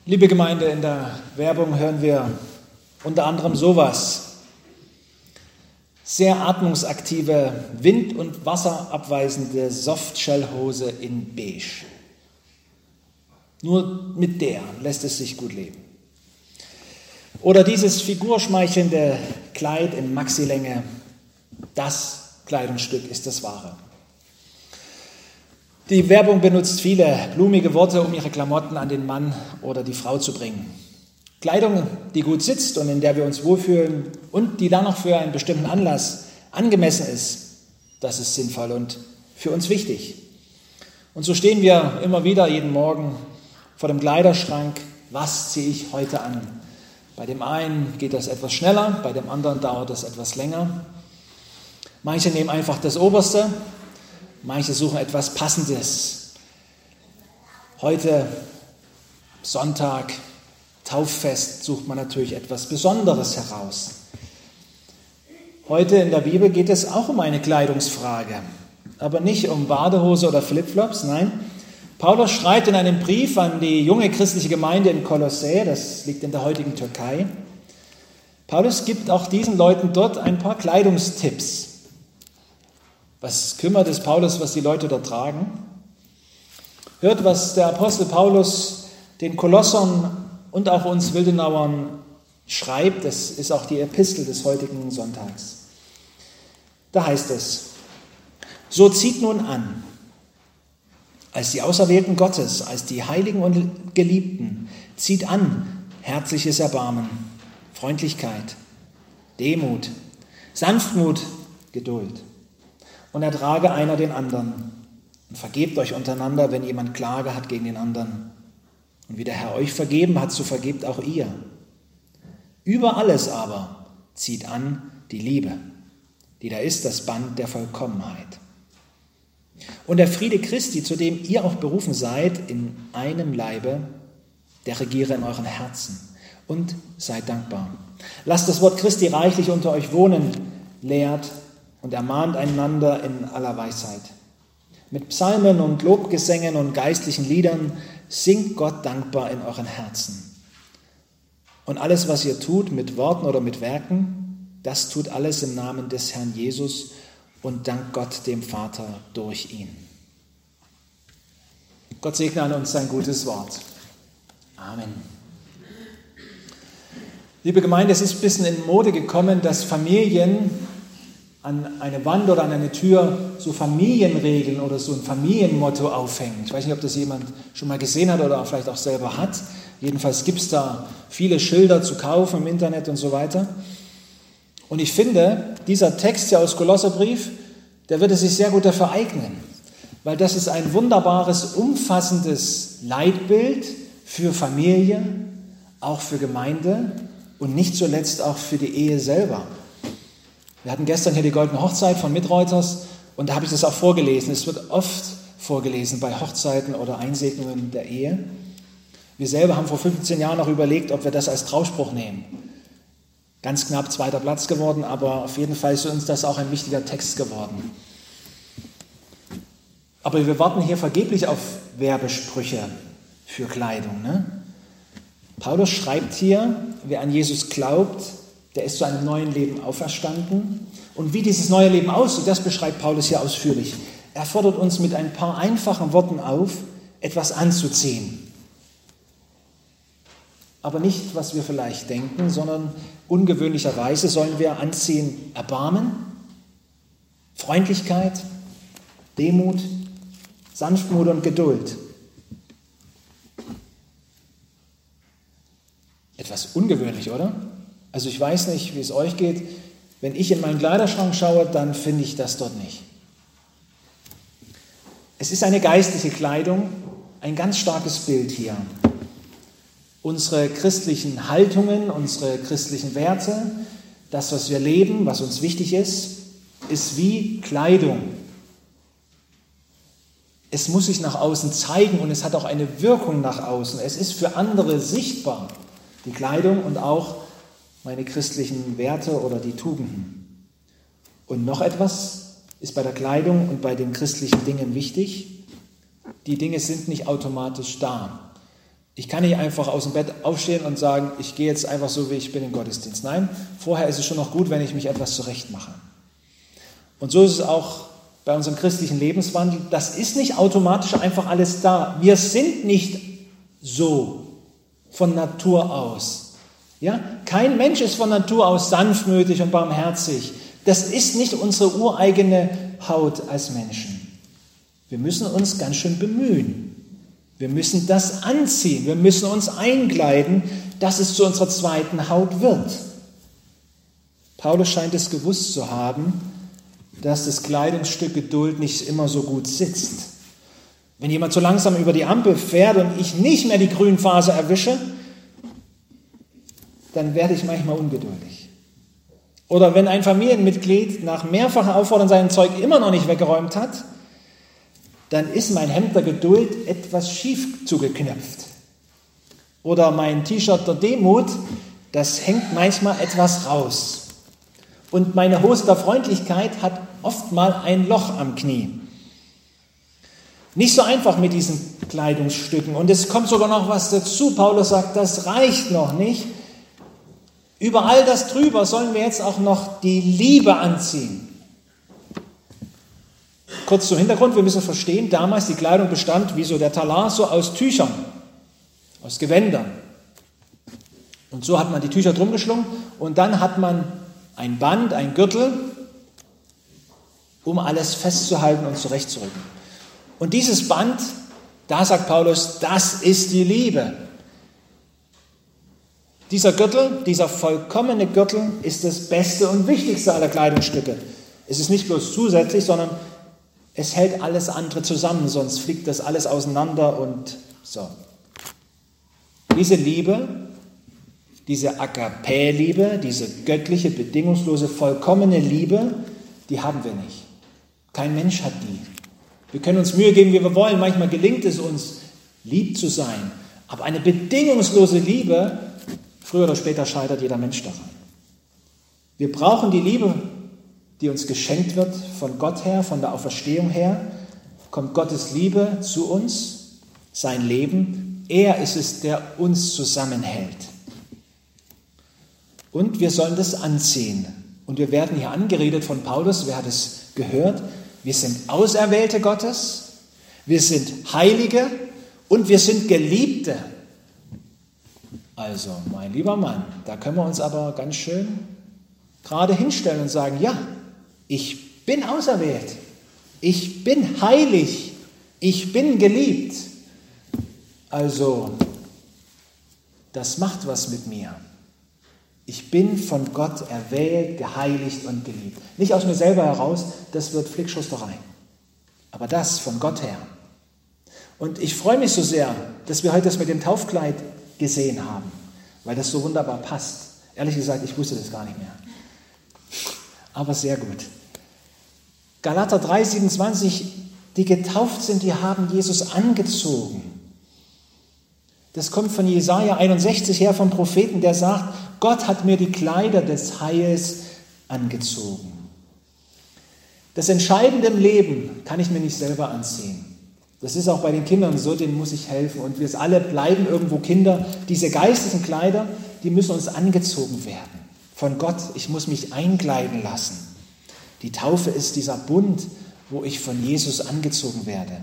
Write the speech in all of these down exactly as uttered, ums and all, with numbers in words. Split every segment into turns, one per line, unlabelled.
Liebe Gemeinde, in der Werbung hören wir unter anderem sowas. Sehr atmungsaktive, wind- und wasserabweisende Softshell-Hose in beige. Nur mit der lässt es sich gut leben. Oder dieses figurschmeichelnde Kleid in Maxilänge, das Kleidungsstück ist das Wahre. Die Werbung benutzt viele blumige Worte, um ihre Klamotten an den Mann oder die Frau zu bringen. Kleidung, die gut sitzt und in der wir uns wohlfühlen und die dann noch für einen bestimmten Anlass angemessen ist, das ist sinnvoll und für uns wichtig. Und so stehen wir immer wieder jeden Morgen vor dem Kleiderschrank. Was ziehe ich heute an? Bei dem einen geht das etwas schneller, bei dem anderen dauert es etwas länger. Manche nehmen einfach das Oberste. Manche suchen etwas Passendes. Heute, Sonntag, Tauffest, sucht man natürlich etwas Besonderes heraus. Heute in der Bibel geht es auch um eine Kleidungsfrage, aber nicht um Badehose oder Flipflops, nein. Paulus schreibt in einem Brief an die junge christliche Gemeinde in Kolossä, das liegt in der heutigen Türkei. Paulus gibt auch diesen Leuten dort ein paar Kleidungstipps. Was kümmert es Paulus, was die Leute dort tragen? Hört, was der Apostel Paulus den Kolossern und auch uns Wildenauern schreibt. Das ist auch die Epistel des heutigen Sonntags. Da heißt es: So zieht nun an, als die Auserwählten Gottes, als die Heiligen und Geliebten, zieht an herzliches Erbarmen, Freundlichkeit, Demut, Sanftmut, Geduld. Und ertrage einer den anderen. Und vergebt euch untereinander, wenn jemand Klage hat gegen den anderen. Und wie der Herr euch vergeben hat, so vergebt auch ihr. Über alles aber zieht an die Liebe, die da ist das Band der Vollkommenheit. Und der Friede Christi, zu dem ihr auch berufen seid, in einem Leibe, der regiere in euren Herzen. Und seid dankbar. Lasst das Wort Christi reichlich unter euch wohnen, lehrt und ermahnt einander in aller Weisheit. Mit Psalmen und Lobgesängen und geistlichen Liedern singt Gott dankbar in euren Herzen. Und alles, was ihr tut, mit Worten oder mit Werken, das tut alles im Namen des Herrn Jesus und dankt Gott dem Vater durch ihn. Gott segne an uns sein gutes Wort. Amen. Liebe Gemeinde, es ist ein bisschen in Mode gekommen, dass Familien an eine Wand oder an eine Tür so Familienregeln oder so ein Familienmotto aufhängen. Ich weiß nicht, ob das jemand schon mal gesehen hat oder vielleicht auch selber hat. Jedenfalls gibt es da viele Schilder zu kaufen im Internet und so weiter. Und ich finde, dieser Text hier aus Kolosserbrief, der würde sich sehr gut dafür eignen, weil das ist ein wunderbares, umfassendes Leitbild für Familie, auch für Gemeinde und nicht zuletzt auch für die Ehe selber. Wir hatten gestern hier die Goldene Hochzeit von Mitreuters und da habe ich das auch vorgelesen. Es wird oft vorgelesen bei Hochzeiten oder Einsegnungen der Ehe. Wir selber haben vor fünfzehn Jahren noch überlegt, ob wir das als Trauspruch nehmen. Ganz knapp zweiter Platz geworden, aber auf jeden Fall ist uns das auch ein wichtiger Text geworden. Aber wir warten hier vergeblich auf Werbesprüche für Kleidung. Ne? Paulus schreibt hier, wer an Jesus glaubt, der ist zu einem neuen Leben auferstanden. Und wie dieses neue Leben aussieht, das beschreibt Paulus hier ausführlich. Er fordert uns mit ein paar einfachen Worten auf, etwas anzuziehen. Aber nicht, was wir vielleicht denken, sondern ungewöhnlicherweise sollen wir anziehen Erbarmen, Freundlichkeit, Demut, Sanftmut und Geduld. Etwas ungewöhnlich, oder? Also ich weiß nicht, wie es euch geht. Wenn ich in meinen Kleiderschrank schaue, dann finde ich das dort nicht. Es ist eine geistliche Kleidung, ein ganz starkes Bild hier. Unsere christlichen Haltungen, unsere christlichen Werte, das, was wir leben, was uns wichtig ist, ist wie Kleidung. Es muss sich nach außen zeigen und es hat auch eine Wirkung nach außen. Es ist für andere sichtbar, die Kleidung und auch meine christlichen Werte oder die Tugenden. Und noch etwas ist bei der Kleidung und bei den christlichen Dingen wichtig. Die Dinge sind nicht automatisch da. Ich kann nicht einfach aus dem Bett aufstehen und sagen, ich gehe jetzt einfach so, wie ich bin in den Gottesdienst. Nein, vorher ist es schon noch gut, wenn ich mich etwas zurechtmache. Und so ist es auch bei unserem christlichen Lebenswandel. Das ist nicht automatisch einfach alles da. Wir sind nicht so von Natur aus. Ja? Kein Mensch ist von Natur aus sanftmütig und barmherzig. Das ist nicht unsere ureigene Haut als Menschen. Wir müssen uns ganz schön bemühen. Wir müssen das anziehen. Wir müssen uns einkleiden, dass es zu unserer zweiten Haut wird. Paulus scheint es gewusst zu haben, dass das Kleidungsstück Geduld nicht immer so gut sitzt. Wenn jemand zu langsam über die Ampel fährt und ich nicht mehr die Grünphase erwische, dann werde ich manchmal ungeduldig. Oder wenn ein Familienmitglied nach mehrfachen Auffordern sein Zeug immer noch nicht weggeräumt hat, dann ist mein Hemd der Geduld etwas schief zugeknöpft. Oder mein T-Shirt der Demut, das hängt manchmal etwas raus. Und meine Hose der Freundlichkeit hat oft mal ein Loch am Knie. Nicht so einfach mit diesen Kleidungsstücken. Und es kommt sogar noch was dazu. Paulus sagt, das reicht noch nicht. Über all das drüber sollen wir jetzt auch noch die Liebe anziehen. Kurz zum Hintergrund, wir müssen verstehen, damals die Kleidung bestand, wie so der Talar, so aus Tüchern, aus Gewändern. Und so hat man die Tücher drum geschlungen und dann hat man ein Band, ein Gürtel, um alles festzuhalten und zurechtzurücken. Und dieses Band, da sagt Paulus, das ist die Liebe. Dieser Gürtel, dieser vollkommene Gürtel ist das Beste und Wichtigste aller Kleidungsstücke. Es ist nicht bloß zusätzlich, sondern es hält alles andere zusammen, sonst fliegt das alles auseinander und so. Diese Liebe, diese Agape-Liebe, diese göttliche, bedingungslose, vollkommene Liebe, die haben wir nicht. Kein Mensch hat die. Wir können uns Mühe geben, wie wir wollen. Manchmal gelingt es uns, lieb zu sein. Aber eine bedingungslose Liebe, früher oder später scheitert jeder Mensch daran. Wir brauchen die Liebe, die uns geschenkt wird von Gott her, von der Auferstehung her. Kommt Gottes Liebe zu uns, sein Leben. Er ist es, der uns zusammenhält. Und wir sollen das anziehen. Und wir werden hier angeredet von Paulus, wer hat es gehört? Wir sind Auserwählte Gottes, wir sind Heilige und wir sind Geliebte. Also, mein lieber Mann, da können wir uns aber ganz schön gerade hinstellen und sagen, ja, ich bin auserwählt, ich bin heilig, ich bin geliebt. Also, das macht was mit mir. Ich bin von Gott erwählt, geheiligt und geliebt. Nicht aus mir selber heraus, das wird Flickschusterei. Aber das von Gott her. Und ich freue mich so sehr, dass wir heute das mit dem Taufkleid gesehen haben, weil das so wunderbar passt. Ehrlich gesagt, ich wusste das gar nicht mehr. Aber sehr gut. Galater drei, siebenundzwanzig, die getauft sind, die haben Jesus angezogen. Das kommt von Jesaja einundsechzig her, vom Propheten, der sagt, Gott hat mir die Kleider des Heils angezogen. Das Entscheidende im Leben kann ich mir nicht selber anziehen. Das ist auch bei den Kindern so, denen muss ich helfen. Und wir alle bleiben irgendwo Kinder. Diese geistlichen Kleider, die müssen uns angezogen werden. Von Gott, ich muss mich einkleiden lassen. Die Taufe ist dieser Bund, wo ich von Jesus angezogen werde.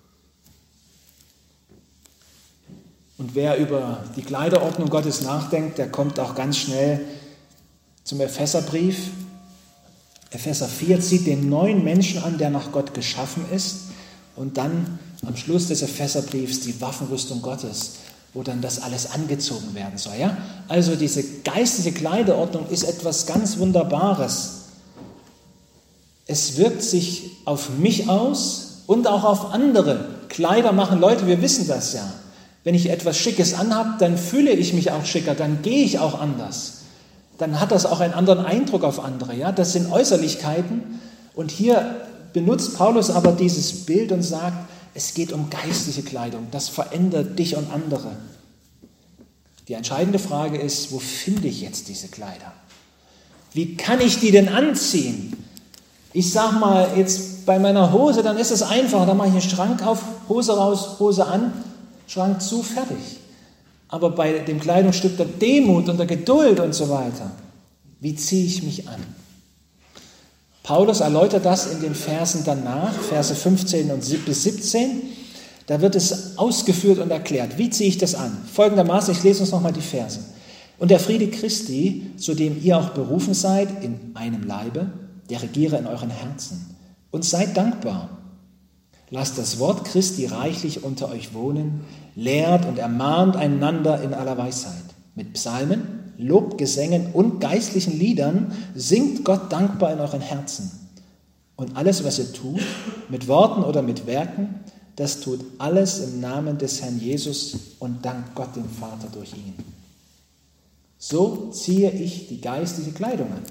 Und wer über die Kleiderordnung Gottes nachdenkt, der kommt auch ganz schnell zum Epheserbrief. Epheser vier zieht den neuen Menschen an, der nach Gott geschaffen ist. Und dann am Schluss des Epheserbriefs die Waffenrüstung Gottes, wo dann das alles angezogen werden soll. Ja? Also diese geistliche Kleiderordnung ist etwas ganz Wunderbares. Es wirkt sich auf mich aus und auch auf andere. Kleider machen Leute, wir wissen das ja. Wenn ich etwas Schickes anhabe, dann fühle ich mich auch schicker, dann gehe ich auch anders. Dann hat das auch einen anderen Eindruck auf andere. Ja? Das sind Äußerlichkeiten. Und hier benutzt Paulus aber dieses Bild und sagt, es geht um geistliche Kleidung. Das verändert dich und andere. Die entscheidende Frage ist, wo finde ich jetzt diese Kleider? Wie kann ich die denn anziehen? Ich sage mal, jetzt bei meiner Hose, dann ist es einfach. Da mache ich einen Schrank auf, Hose raus, Hose an, Schrank zu, fertig. aber bei dem Kleidungsstück der Demut und der Geduld und so weiter, wie ziehe ich mich an? Paulus erläutert das in den Versen danach, Verse fünfzehn bis siebzehn. Da wird es ausgeführt und erklärt. Wie ziehe ich das an? Folgendermaßen, ich lese uns nochmal die Verse. Und der Friede Christi, zu dem ihr auch berufen seid, in einem Leibe, der regiere in euren Herzen. Und seid dankbar. Lasst das Wort Christi reichlich unter euch wohnen, lehrt und ermahnt einander in aller Weisheit. Mit Psalmen, Lobgesängen und geistlichen Liedern singt Gott dankbar in euren Herzen. Und alles, was ihr tut, mit Worten oder mit Werken, das tut alles im Namen des Herrn Jesus und dankt Gott dem Vater durch ihn. So ziehe ich die geistliche Kleidung an.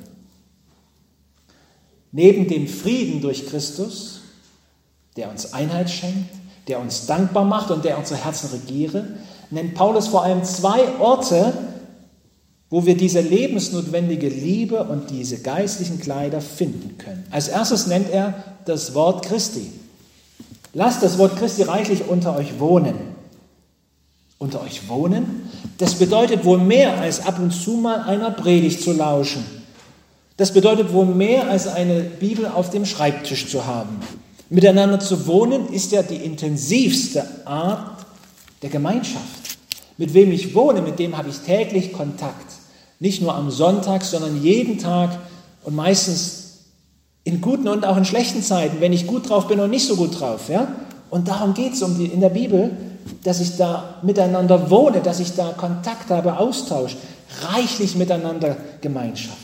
Neben dem Frieden durch Christus, der uns Einheit schenkt, der uns dankbar macht und der unsere Herzen regiere, nennt Paulus vor allem zwei Orte, wo wir diese lebensnotwendige Liebe und diese geistlichen Kleider finden können. Als erstes nennt er das Wort Christi. Lasst das Wort Christi reichlich unter euch wohnen. Unter euch wohnen, das bedeutet wohl mehr als ab und zu mal einer Predigt zu lauschen. Das bedeutet wohl mehr als eine Bibel auf dem Schreibtisch zu haben. Miteinander zu wohnen ist ja die intensivste Art der Gemeinschaft. Mit wem ich wohne, mit dem habe ich täglich Kontakt. Nicht nur am Sonntag, sondern jeden Tag und meistens in guten und auch in schlechten Zeiten, wenn ich gut drauf bin und nicht so gut drauf. Ja? Und darum geht es um die, in der Bibel, dass ich da miteinander wohne, dass ich da Kontakt habe, Austausch, reichlich miteinander Gemeinschaft.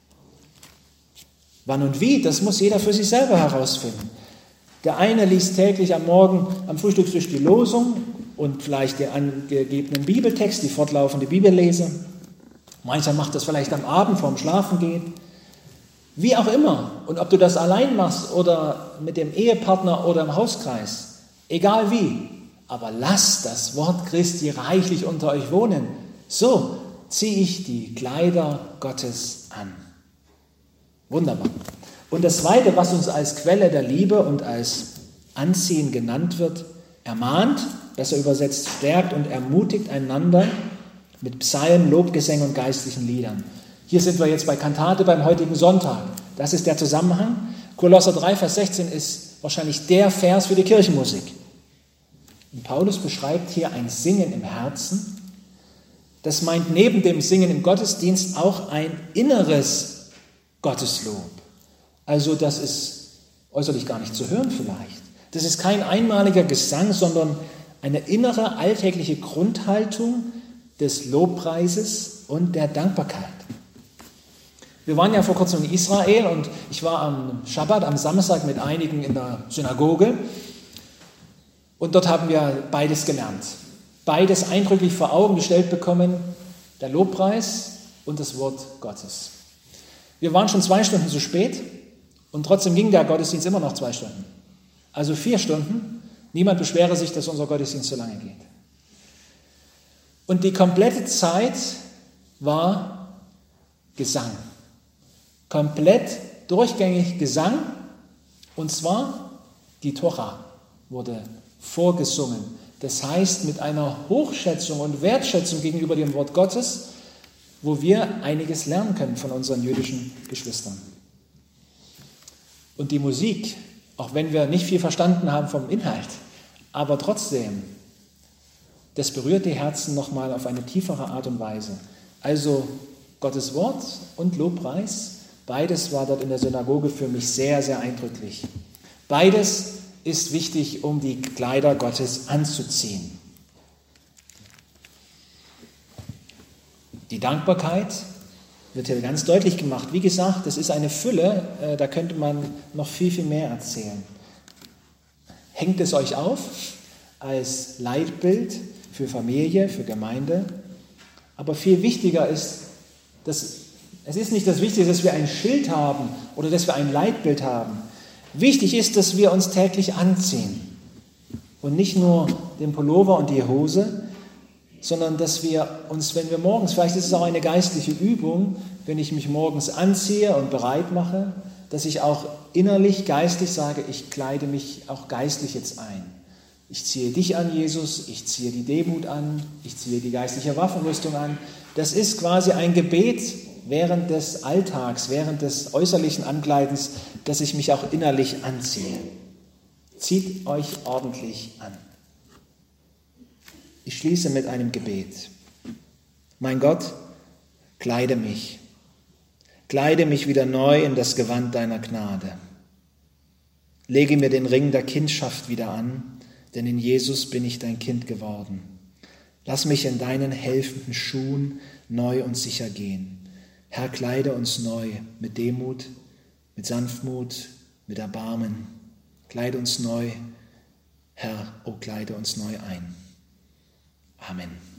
Wann und wie, das muss jeder für sich selber herausfinden. Der eine liest täglich am Morgen am Frühstückstisch die Losung und vielleicht den angegebenen Bibeltext, die fortlaufende Bibellese. Mancher macht das vielleicht am Abend vorm Schlafengehen. Wie auch immer. Und ob du das allein machst oder mit dem Ehepartner oder im Hauskreis, egal wie. Aber lasst das Wort Christi reichlich unter euch wohnen. So ziehe ich die Kleider Gottes an. Wunderbar. Und das Zweite, was uns als Quelle der Liebe und als Anziehen genannt wird, ermahnt, besser übersetzt, stärkt und ermutigt einander mit Psalmen, Lobgesängen und geistlichen Liedern. Hier sind wir jetzt bei Kantate beim heutigen Sonntag. Das ist der Zusammenhang. Kolosser drei, Vers sechzehn ist wahrscheinlich der Vers für die Kirchenmusik. Und Paulus beschreibt hier ein Singen im Herzen. Das meint neben dem Singen im Gottesdienst auch ein inneres Gotteslob. Also das ist äußerlich gar nicht zu hören vielleicht. Das ist kein einmaliger Gesang, sondern eine innere, alltägliche Grundhaltung des Lobpreises und der Dankbarkeit. Wir waren ja vor kurzem in Israel und ich war am Schabbat, am Samstag mit einigen in der Synagoge und dort haben wir beides gelernt. Beides eindrücklich vor Augen gestellt bekommen, der Lobpreis und das Wort Gottes. Wir waren schon zwei Stunden zu spät und trotzdem ging der Gottesdienst immer noch zwei Stunden. Also vier Stunden. Niemand beschwere sich, dass unser Gottesdienst so lange geht. Und die komplette Zeit war Gesang. Komplett durchgängig Gesang. Und zwar die Tora wurde vorgesungen. Das heißt mit einer Hochschätzung und Wertschätzung gegenüber dem Wort Gottes, wo wir einiges lernen können von unseren jüdischen Geschwistern. Und die Musik, auch wenn wir nicht viel verstanden haben vom Inhalt, aber trotzdem, das berührt die Herzen nochmal auf eine tiefere Art und Weise. Also Gottes Wort und Lobpreis, beides war dort in der Synagoge für mich sehr, sehr eindrücklich. Beides ist wichtig, um die Kleider Gottes anzuziehen. Die Dankbarkeit wird hier ganz deutlich gemacht. Wie gesagt, das ist eine Fülle, da könnte man noch viel, viel mehr erzählen. Hängt es euch auf als Leitbild für Familie, für Gemeinde? Aber viel wichtiger ist, dass es ist nicht das Wichtige, dass wir ein Schild haben oder dass wir ein Leitbild haben. Wichtig ist, dass wir uns täglich anziehen und nicht nur den Pullover und die Hose, sondern dass wir uns, wenn wir morgens, vielleicht ist es auch eine geistliche Übung, wenn ich mich morgens anziehe und bereit mache, dass ich auch innerlich, geistlich sage, ich kleide mich auch geistlich jetzt ein. Ich ziehe dich an, Jesus, ich ziehe die Demut an, ich ziehe die geistliche Waffenrüstung an. Das ist quasi ein Gebet während des Alltags, während des äußerlichen Ankleidens, dass ich mich auch innerlich anziehe. Zieht euch ordentlich an. Ich schließe mit einem Gebet. Mein Gott, kleide mich. Kleide mich wieder neu in das Gewand deiner Gnade. Lege mir den Ring der Kindschaft wieder an, denn in Jesus bin ich dein Kind geworden. Lass mich in deinen helfenden Schuhen neu und sicher gehen. Herr, kleide uns neu mit Demut, mit Sanftmut, mit Erbarmen. Kleide uns neu, Herr, o kleide uns neu ein. Amen.